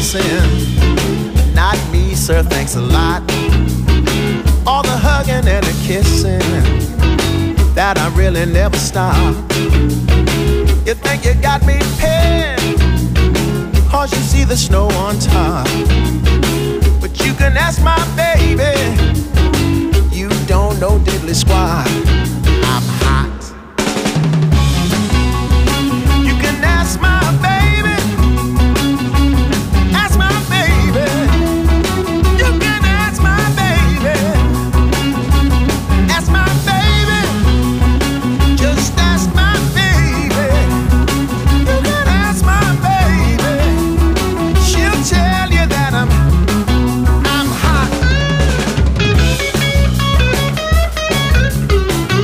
missing. Not me, sir, thanks a lot. All the hugging and the kissing, that I really never stop. You think you got me pinned, cause you see the snow on top. But you can ask my baby, you don't know diddly squat. I'm hot. You can ask my baby, ask my baby. You can ask my baby, ask my baby. Just ask my baby. You can ask my baby. She'll tell you that I'm hot.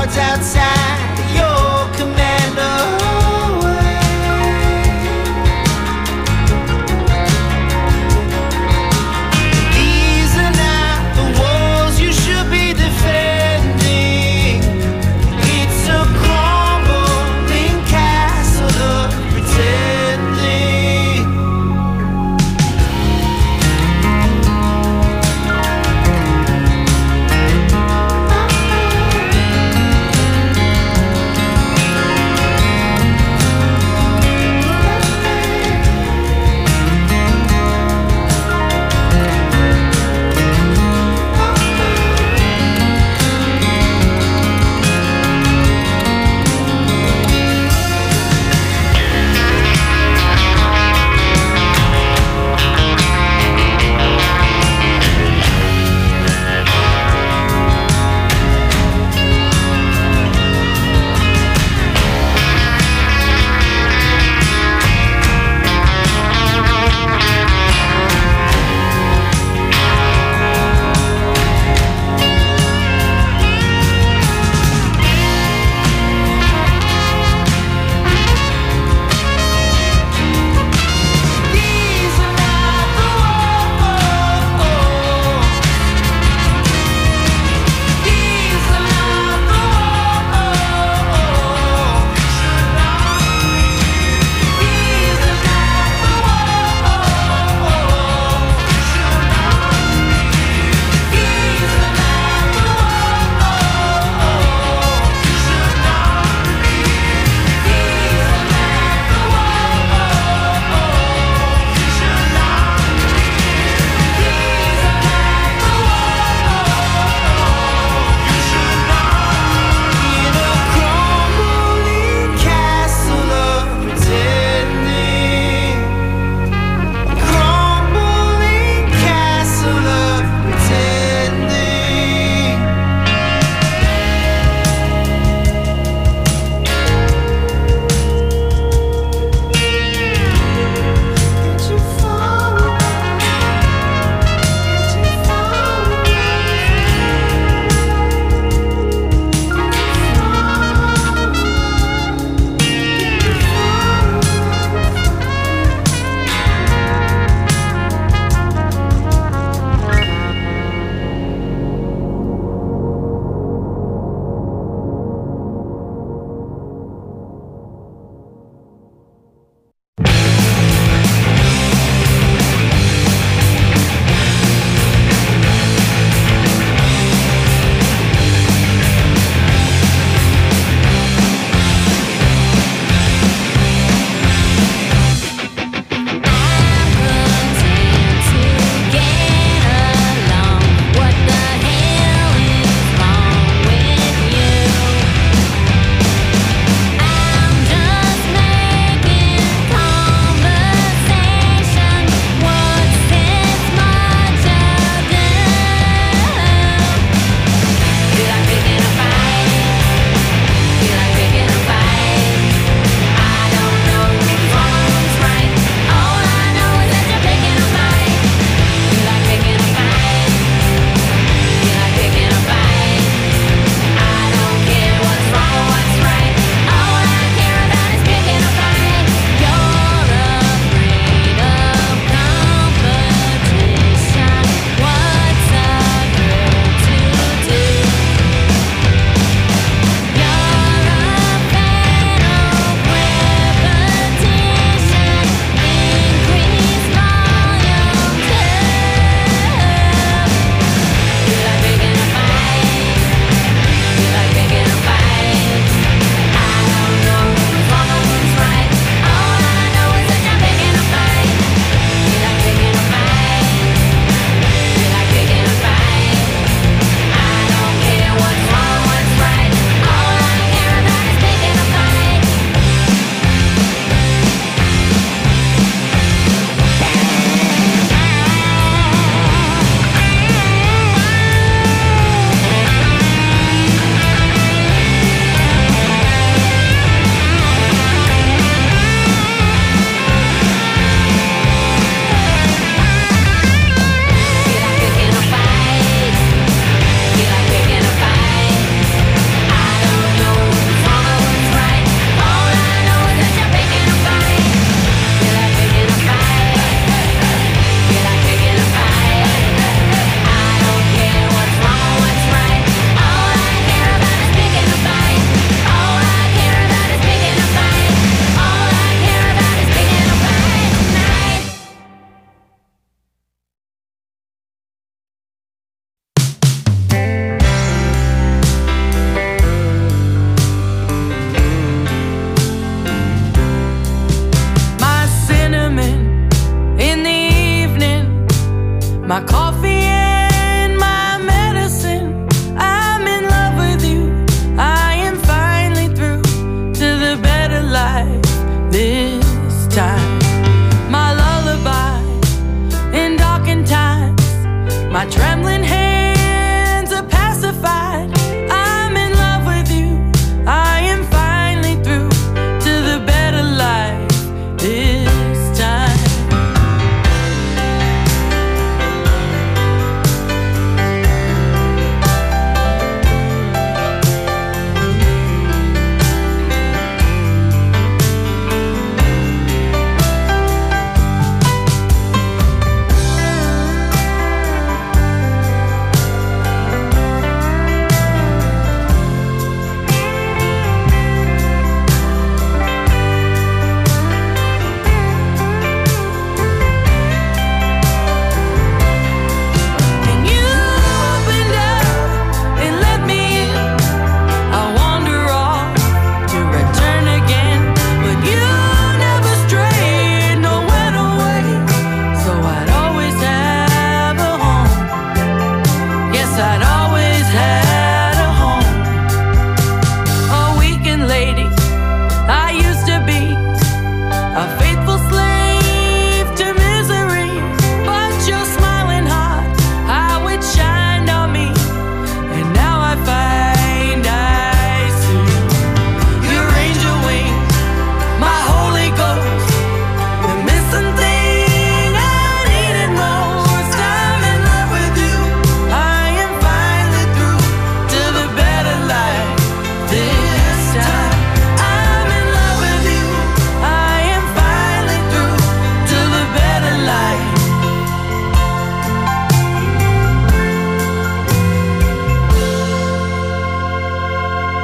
guards outside your commando way. These are not the walls you should be defending. It's a crumbling castle of pretending.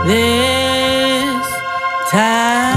this time.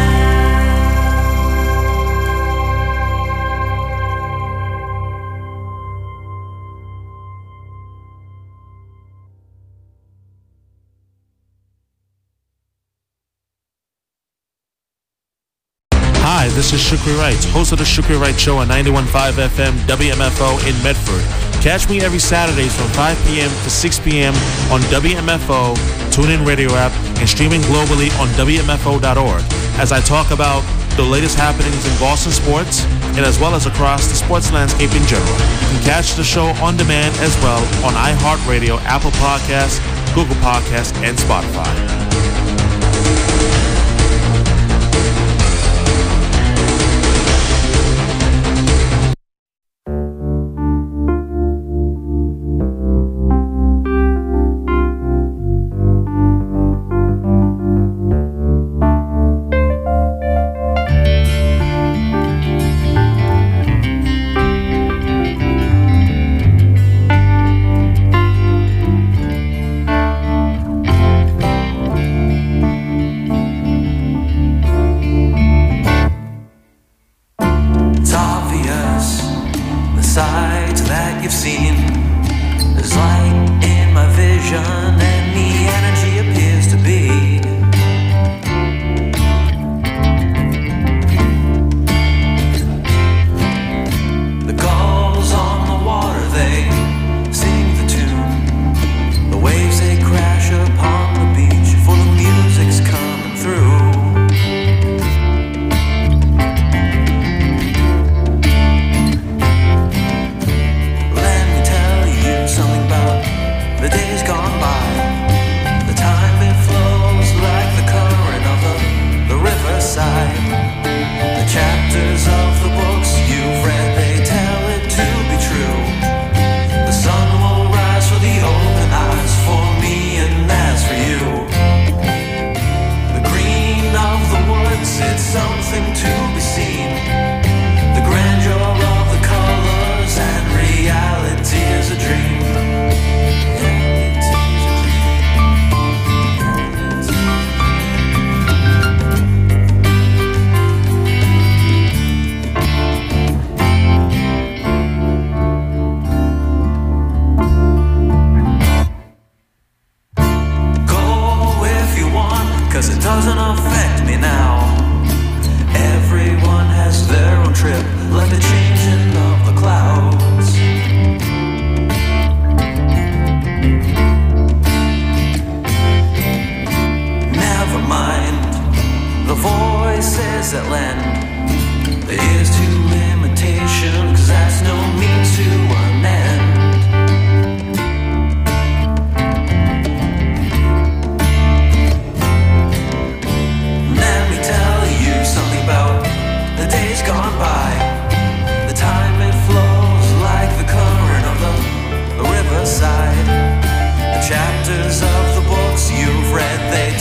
Hi, this is Shukri Wright, host of the Shukri Wright Show on 91.5 FM WMFO in Medford. Catch me every Saturdays from 5 p.m. to 6 p.m. on WMFO, TuneIn Radio app, and streaming globally on WMFO.org as I talk about the latest happenings in Boston sports and as well as across the sports landscape in general. You can catch the show on demand as well on iHeartRadio, Apple Podcasts, Google Podcasts, and Spotify.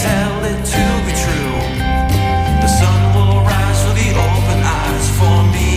For me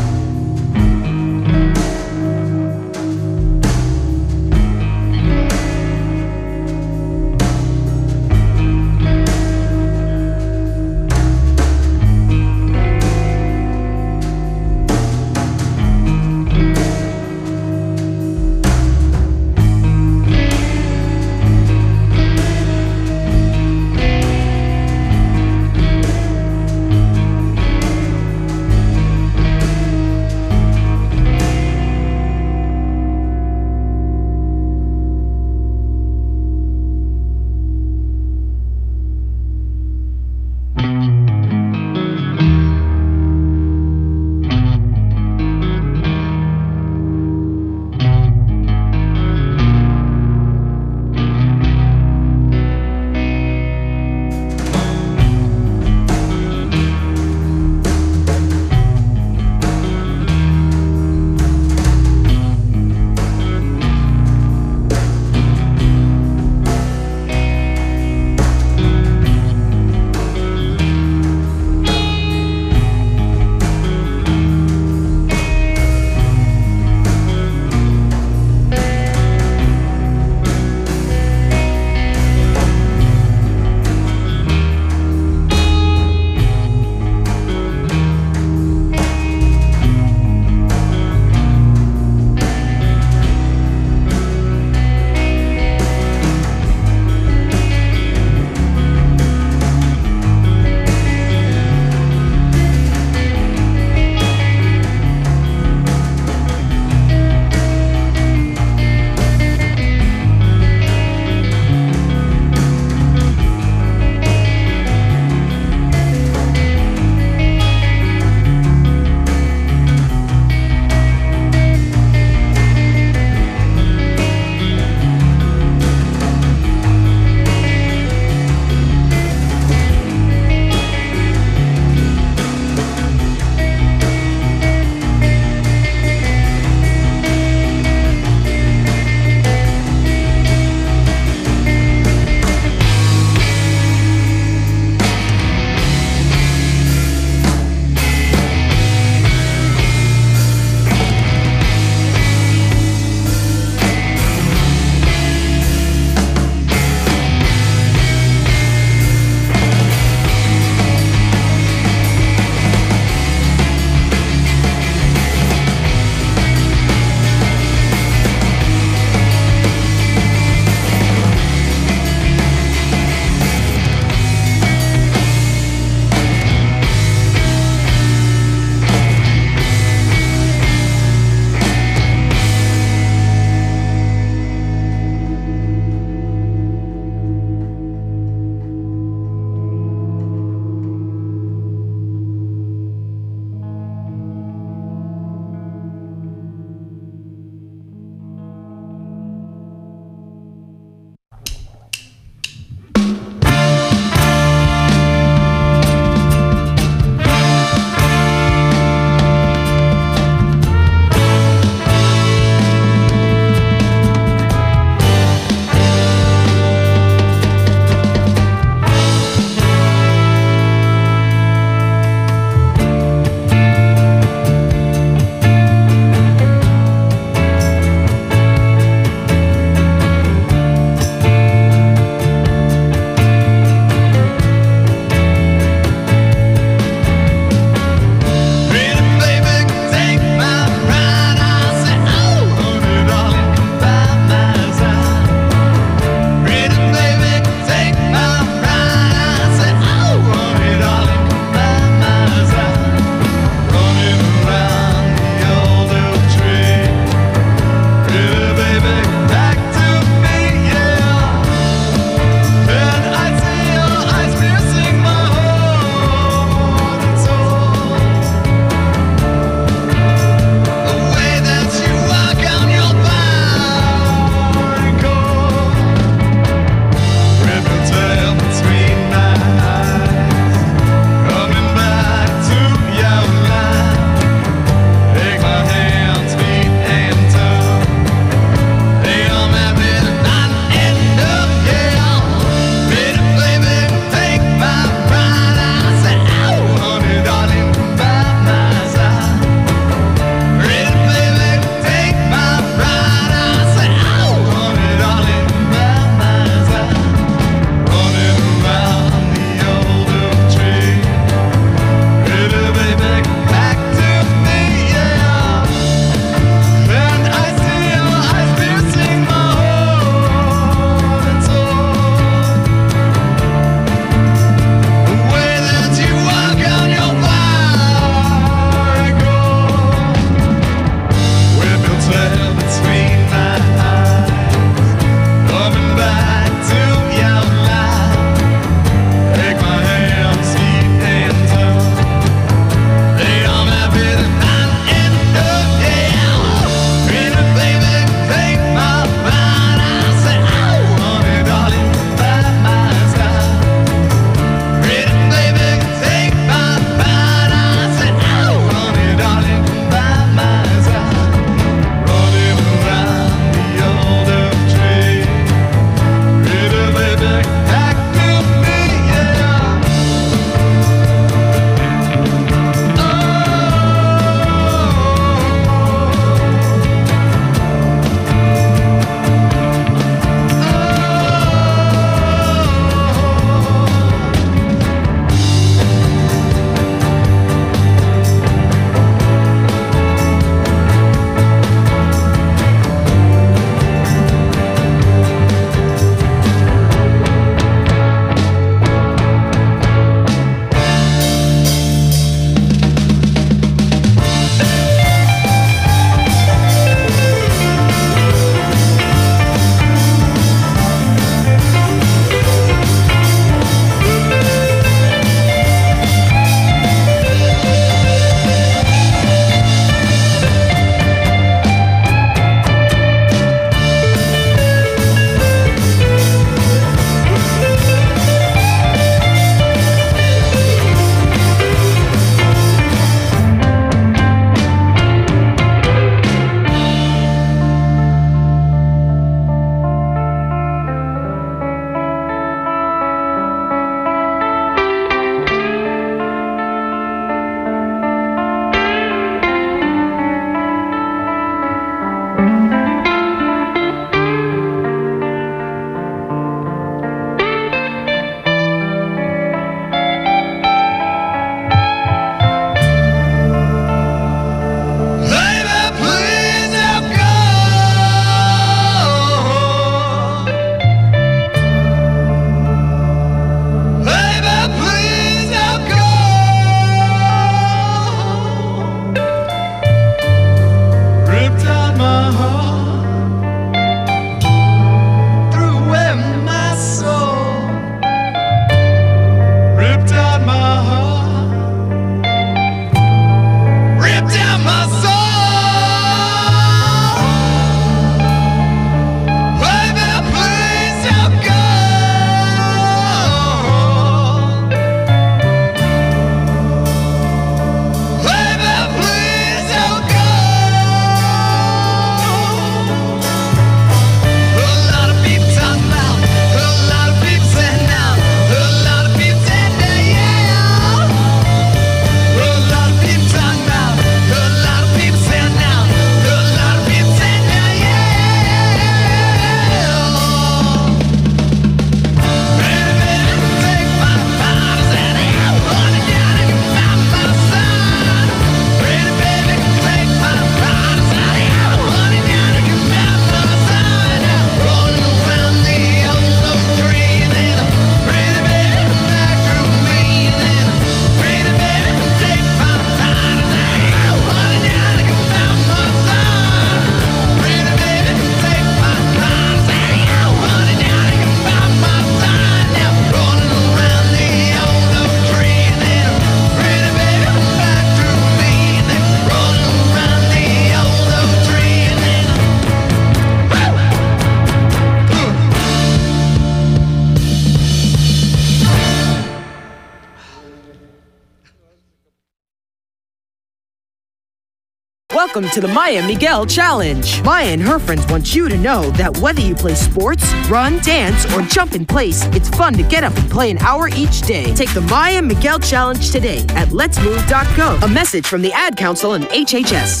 Welcome to the Maya Miguel Challenge. Maya and her friends want you to know that whether you play sports, run, dance, or jump in place, it's fun to get up and play an hour each day. Take the Maya Miguel Challenge today at letsmove.go. A message from the Ad Council and HHS.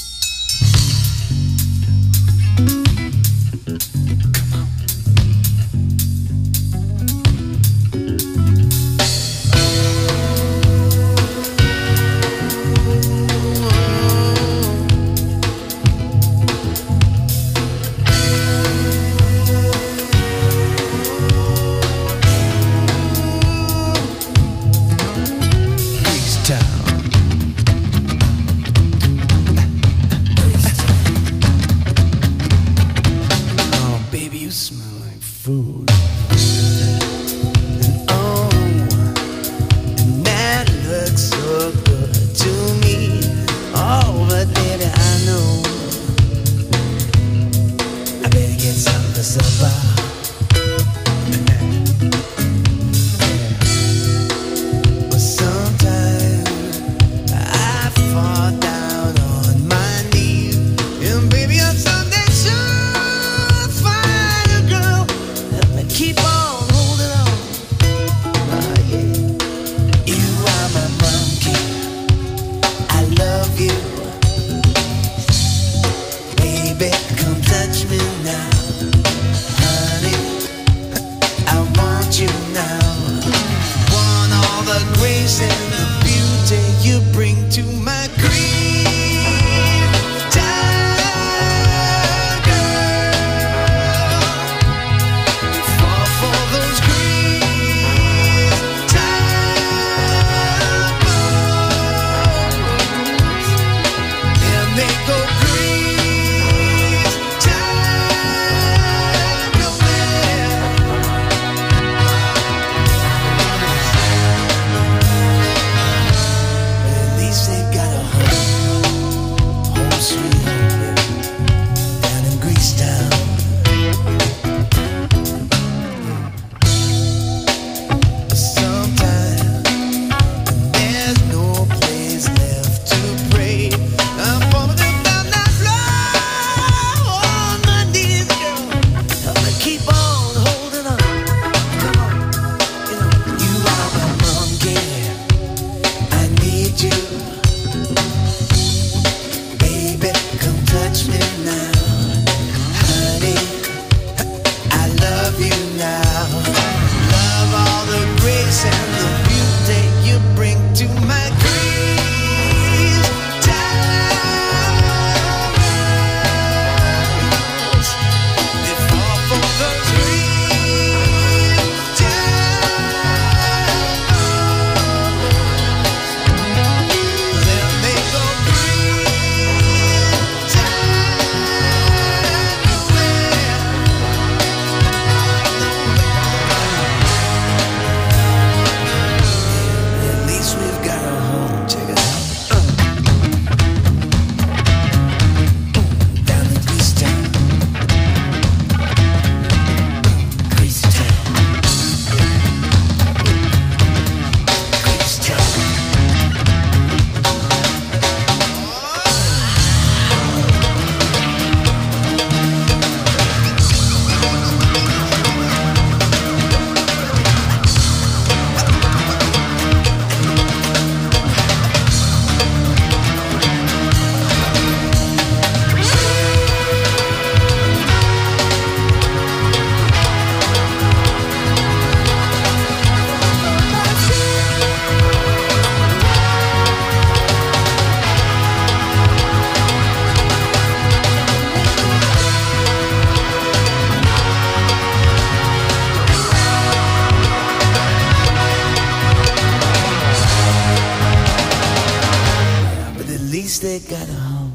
they got a home.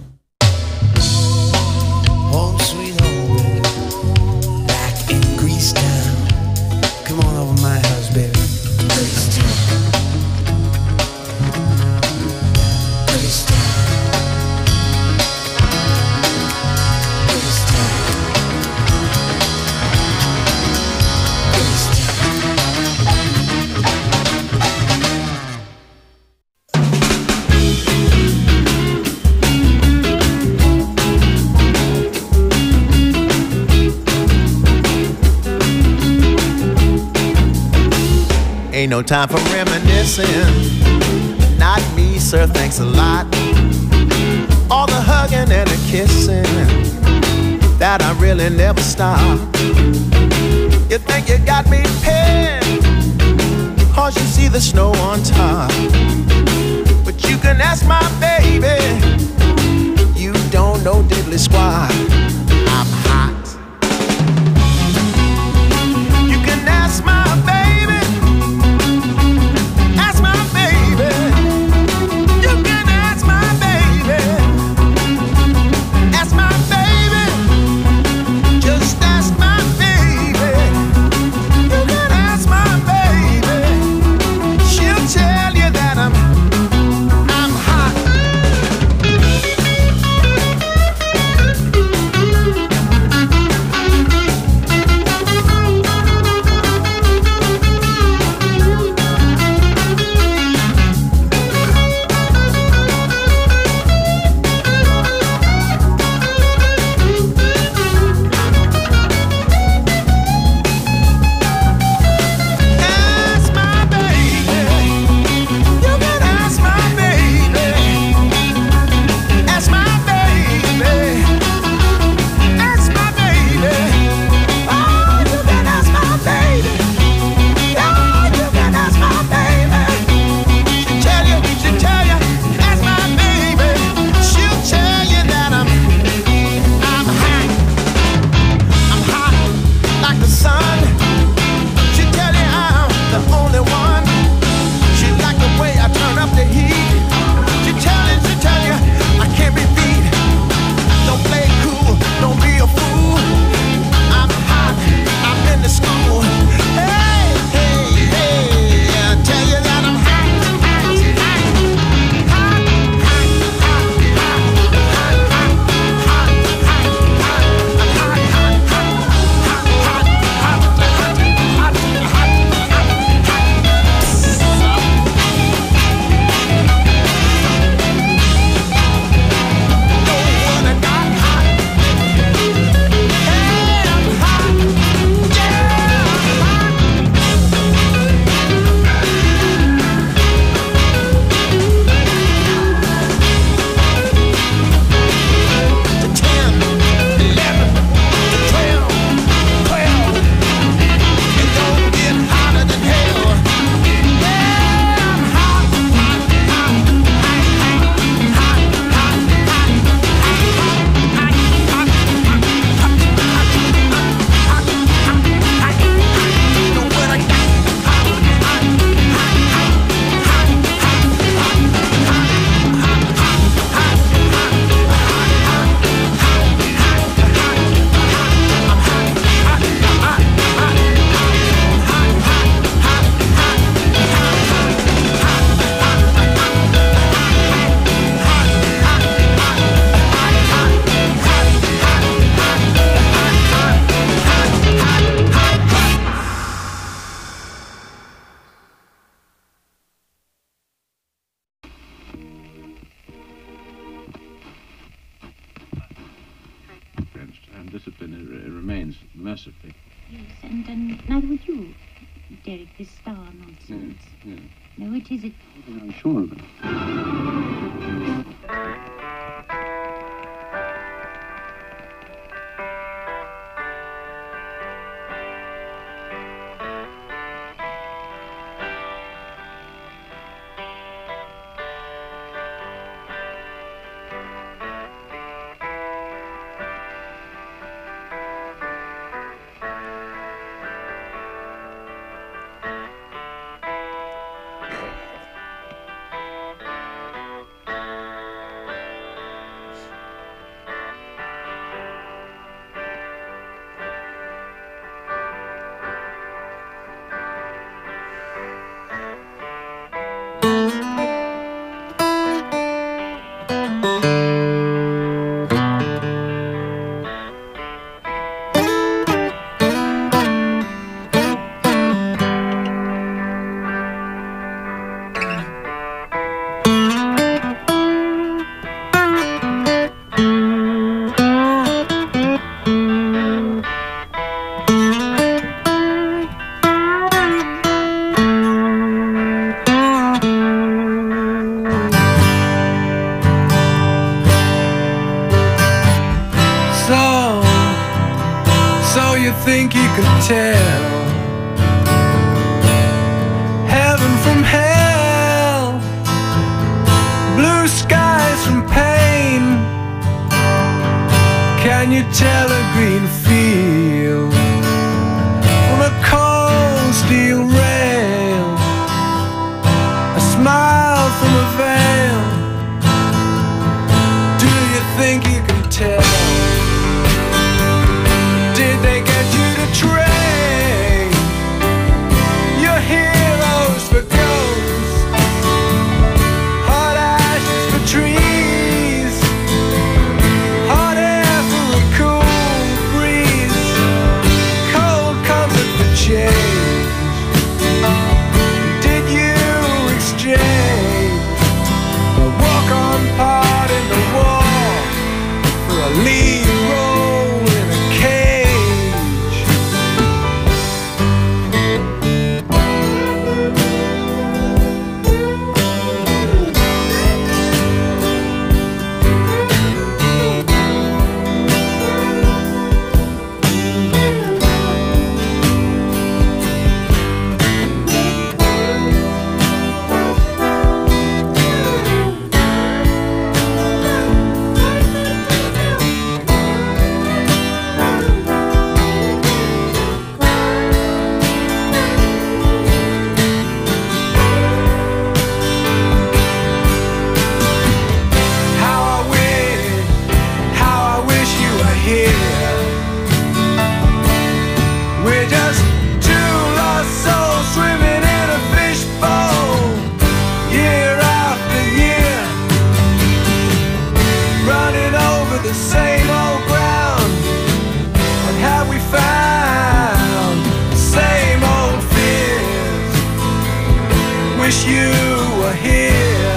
Home sweet home, baby. Back in Grease Town. Come on over my house, baby. Grease Town. Grease Town. Grease Town. Grease Town. ain't no time for reminiscing. Not me, sir, thanks a lot. All the hugging and the kissing that I really never stop. You think you got me pinned, cause you see the snow on top. But you can ask my baby, you don't know diddly squat. I'm hot. You can ask my baby, ask my baby. You can ask my baby, ask my baby. Just ask my baby. You can ask my baby. She'll tell you that I'm hot. Ask my baby. You can ask my baby. Ask my baby. Ask my baby. Oh, you can ask my baby. Oh, you can ask my baby. She'll tell you, ask my baby. She'll tell you that I'm hot. I'm hot like the sun. She'll tell you I'm the only one. She like the way I turn up the heat. She'll tell you I can't be beat. Don't play cool, don't be a fool. I'm hot, I'm in the school. Hey, hey, hey, I tell you that I'm hot, hot, hot, hot, hot, hot, hot, hot, hot, hot, hot, I'm hot, hot, hot, hot, hot, hot, hot, hot, no one I got hot. Hey, I'm hot, yeah, I'm hot. To 10, 11, to 12, 12. It don't get hotter than hell. Yeah, I'm hot, hot, hot, hot, hot, hot, hot, hot, hot, hot, know what I got? Hot, hot, hot, hot, And discipline remains mercifully. Yes, and neither would you, Derek, this star nonsense. Yes. No, it isn't. I'm sure of it. you think you can tell heaven from hell, blue skies from pain? Can you tell a green field from a cold steel rail, a smile from a veil? Do you think you can tell? Did they get you to train your heroes for ghosts, hot ashes for trees, hot air for a cool breeze, cold comfort for change? Did you exchange a walk-on part in the war for a lead role in a cage? How I wish you were here. We're just two lost souls swimming in a fishbowl, year after year, running over the same old ground. And have we found the same old fears? Wish you were here.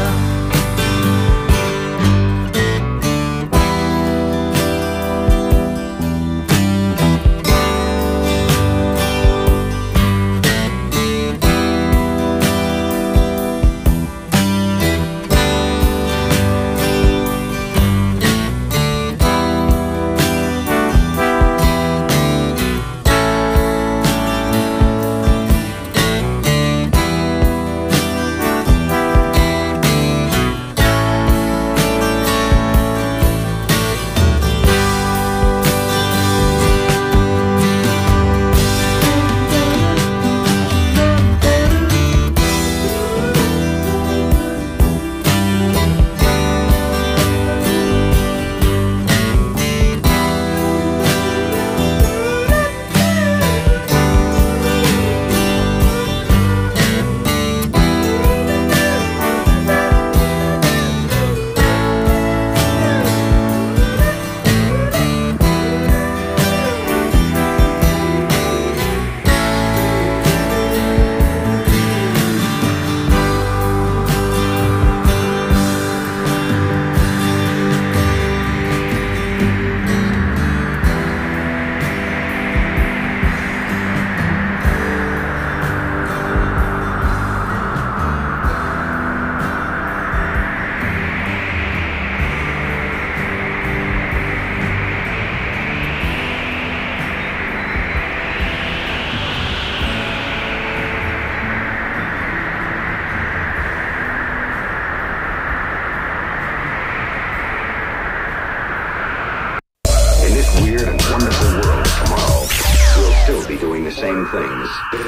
Same things.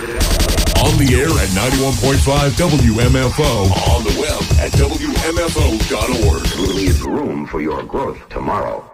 On the air at 91.5 WMFO. On the web at WMFO.org. Leave room for your growth tomorrow.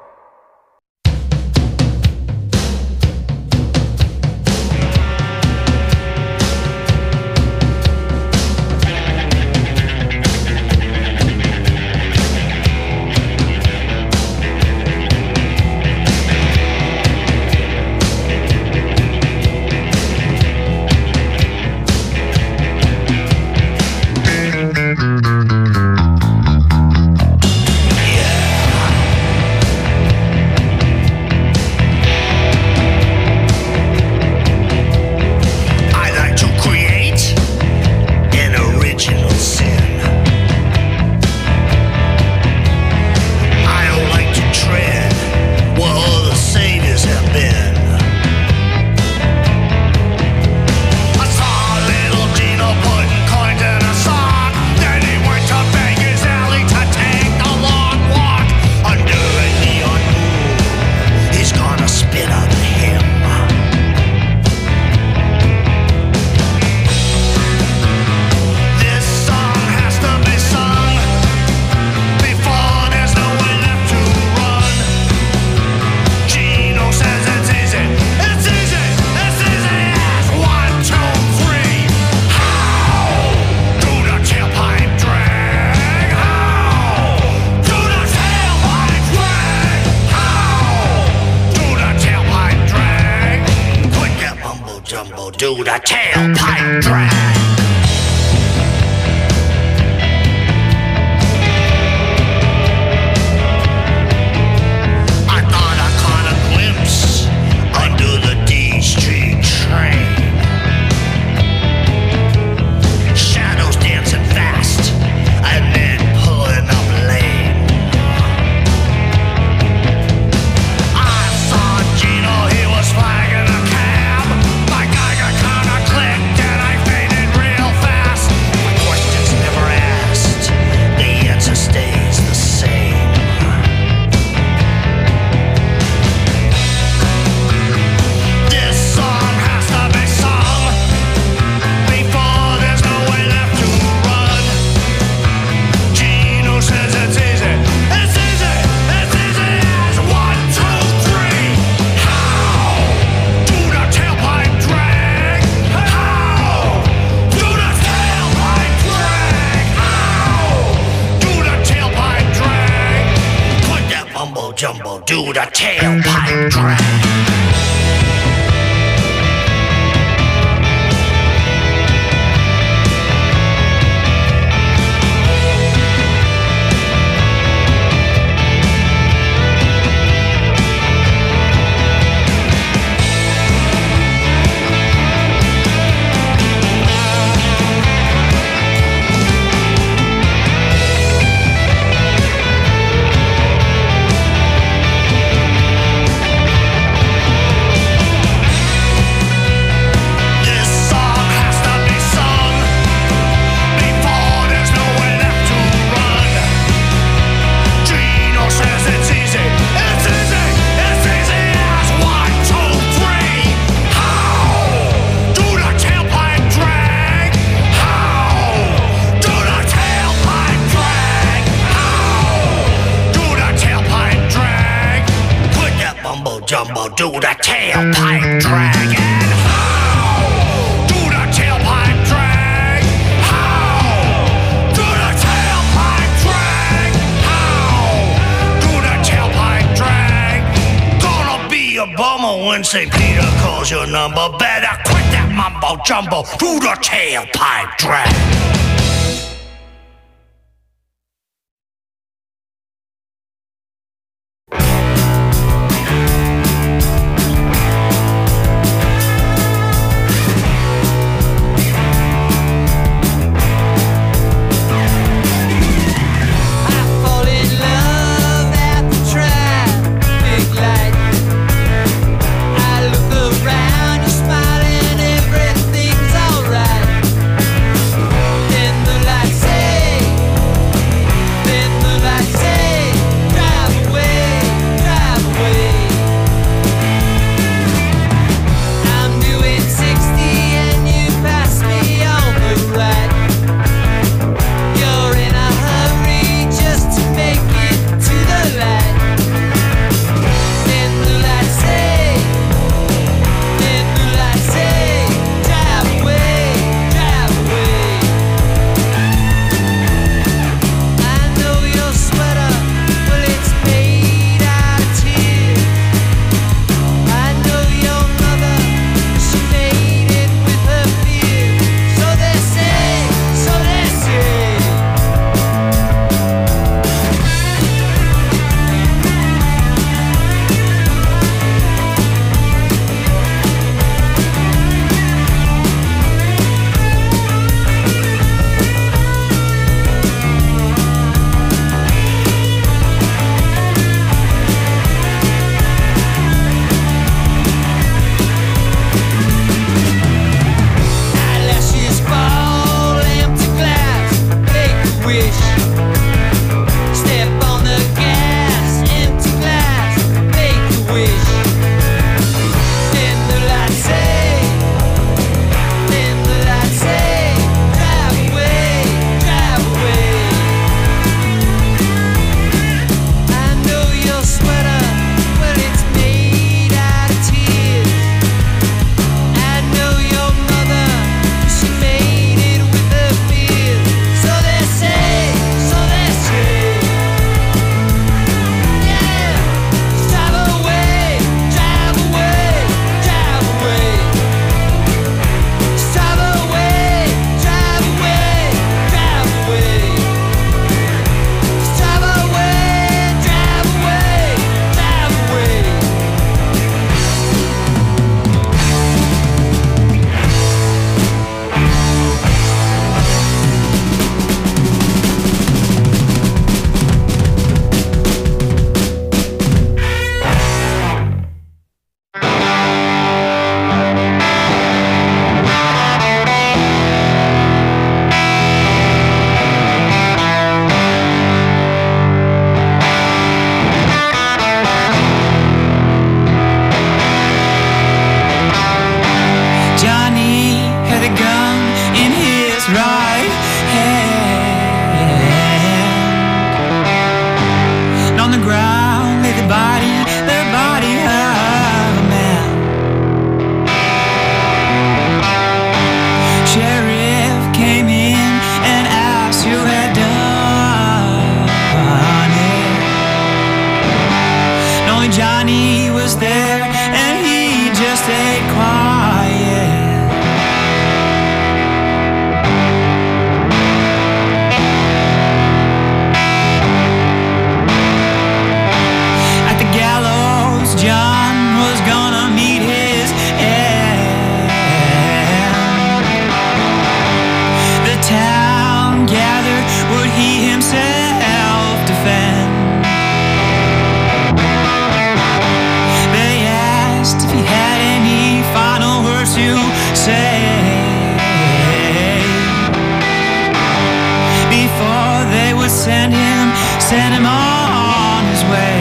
do the tailpipe drag. I thought I caught a glimpse under the D Street train. Shadows dancing fast and then pulling up lane. I saw Gino, he was flagging a cab. My Geiger counter clicked and I faded real fast. My questions never asked, the answer stays the same. This song has to be sung before there's no way left to run. Gino says it's easy. It's easy. It's easy as 1, 2, 3. How do the tailpipe drag? How do the tailpipe drag? How do the tailpipe drag? Put that mumbo jumbo, do the tailpipe drag. This song has to be sung before there's no way left to run. Gino says it's easy. It's easy. It's easy as 1, 2, 3. How do the tailpipe drag? How do the tailpipe drag? How do the tailpipe drag? Put that mumbo jumbo, do the tailpipe drag. And how do the tailpipe drag? How do the tailpipe drag? How do the tailpipe drag? Gonna be a bummer when St. Peter calls your number. Better quit that mumbo jumbo, do the tailpipe drag. Fall in love at the traffic light. I look around, you're smiling, everything's alright. to say before they would send him on his way.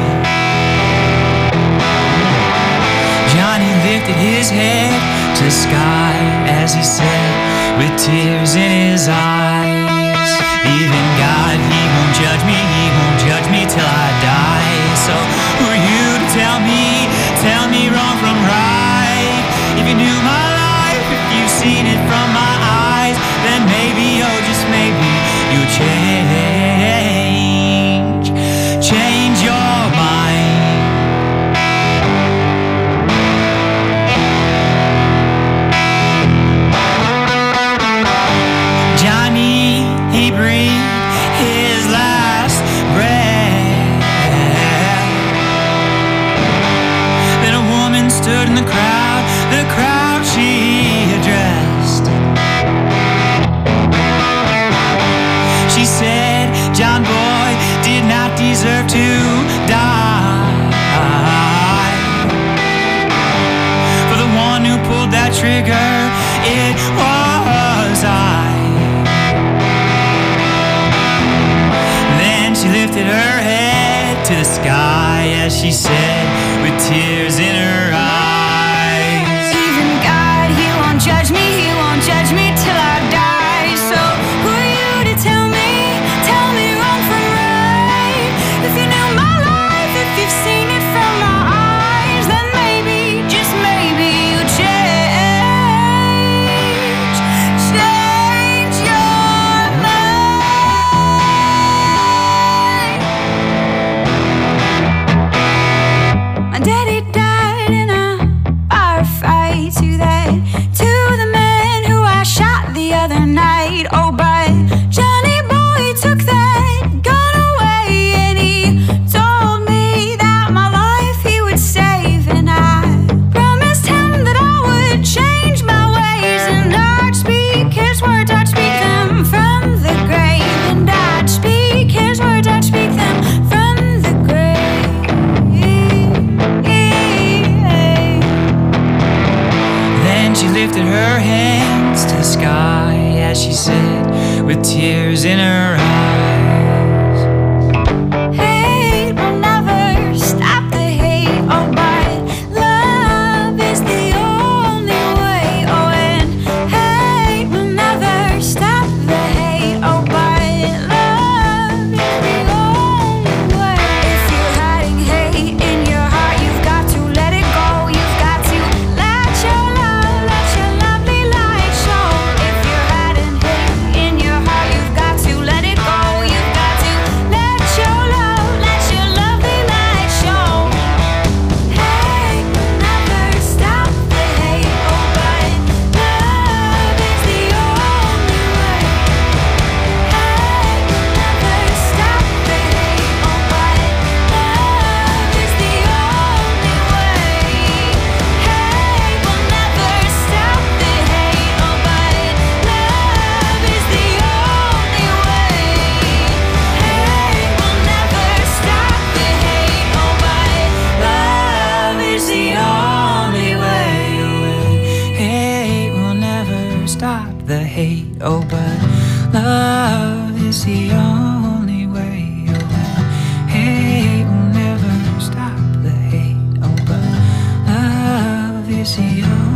Johnny lifted his head to the sky as he said, with tears in his eyes, even God, he won't judge me till I die. So who are you to tell me wrong from right? If you knew my life, if you've seen it from my eyes, then maybe, oh just maybe, you'll change your mind. Johnny, he breathed his last breath. Then a woman stood in the crowd she addressed. She said, John boy did not deserve to die. For the one who pulled that trigger, it was I. Then she lifted her head to the sky as she said, with tears in her eyes, even God, he won't judge me till I die. So who are you to tell me wrong from right? If you knew my life, if you've seen it from my eyes, then maybe, just maybe, you change your mind. My daddy died in a bar fight to the man who I shot the other night. Oh, but Johnny boy took that gun away, and he told me that my life he would save, and I promised him that I would change my ways, and I'd speak his words, I'd speak them from the grave, and I'd speak his words, I'd speak them from the grave. Then she lifted her hands to the sky as she said, with tears in her eyes, Hate will never stop the hate, oh, but love is the only way. Oh, and hate will never stop the hate, oh, but love is the only way. If you're hiding hate in your heart, you've got to let it go. You've got to let your lovely light show. If you're hiding hate in your heart, you've got to let it go. You've got to let your lovely light show. Hate will never stop the hate, oh, but love is the only way. Hate will never stop the hate, oh, but love is the only way. Hate will never stop the hate, oh, but love is the only way. Hate will never stop the hate, oh, but love is the only way. hate will never stop the hate, oh but love is the only way. Oh, hate will never stop the hate, oh but love is the only way.